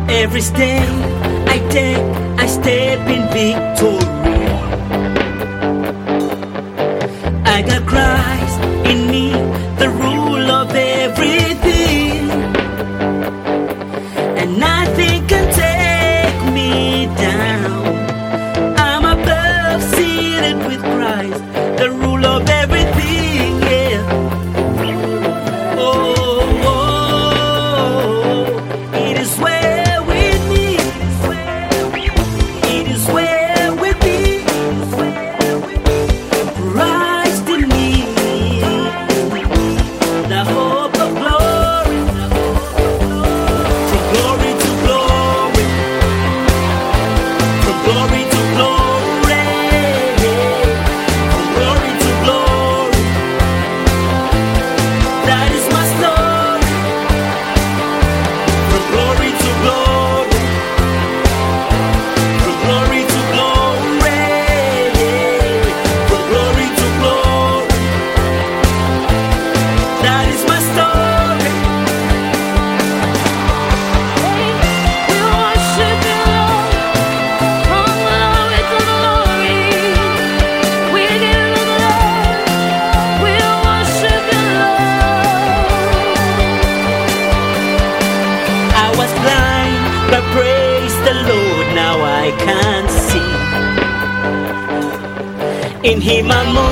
Every step I take, I step in victory. I got Christ in me, the rule of everything, and nothing can take me down. I'm above, seated with Christ, the rule of everything, yeah. It is well with me. It is well with me. Christ in me, the hope of glory. From glory to glory. From glory to glory. From glory to glory. That is my story. From glory to glory. From glory to glory. From glory to glory. That is my story. We worship you, Lord, from glory to glory. We give you glory. We worship you, Lord. I was blind, but praise the Lord, now I can see. In Him I'm